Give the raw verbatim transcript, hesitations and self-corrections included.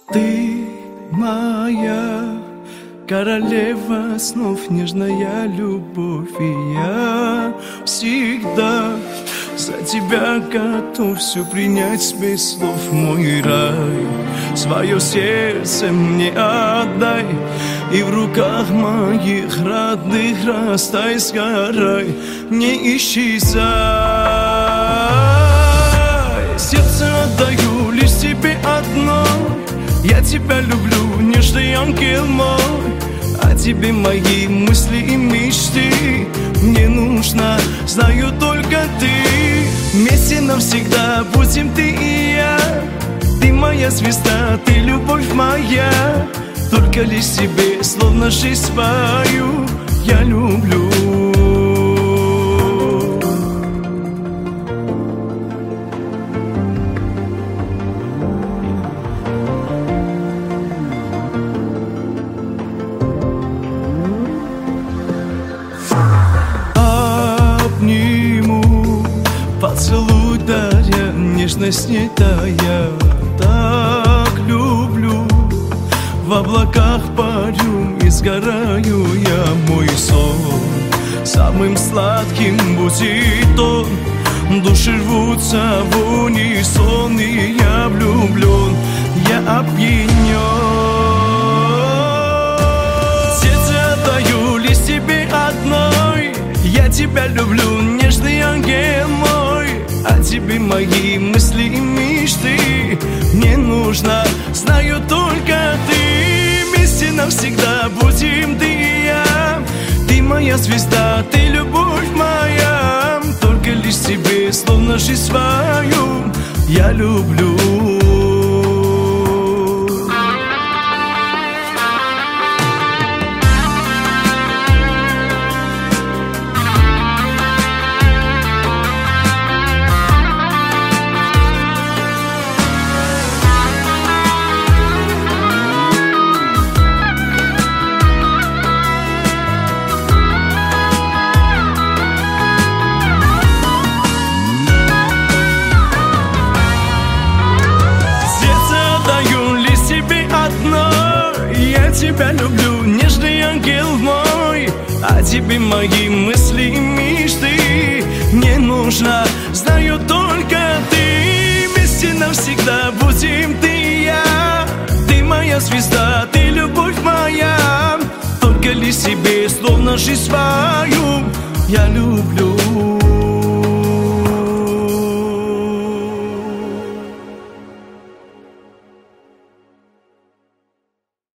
Ты моя королева снов, нежная любовь, и я всегда за тебя готов все принять без слов. Мой рай, свое сердце мне отдай, и в руках моих родных растай, сгорай, не исчезай. Сердце отдаю лишь тебе одной, я тебя люблю, нежный ангел мой, а тебе мои мысли и мечты мне нужно, знаю только ты. Вместе навсегда будем ты и я, ты моя звезда, ты любовь моя, только лишь тебе, словно жизнь свою, я люблю. Обниму, поцелуй даря, нежность не тая, так люблю. В облаках парю и сгораю я, мой сон самым сладким будет он. Души рвутся в унисон, и я влюблен, я опьянен. Сердце отдаю лишь тебе одной, я тебя люблю, нежный ангел мой, а тебе мои мысли и мечты мне нужно, знаю только ты. Вместе навсегда будем ты и я, ты моя звезда, ты любовь моя, только лишь тебе, словно жизнь свою, я люблю. Я тебя люблю, нежный ангел мой, а тебе мои мысли и мечты мне нужно, знаю только ты. Вместе навсегда будем ты и я, ты моя звезда, ты любовь моя, только лишь себе, словно жизнь свою, я люблю.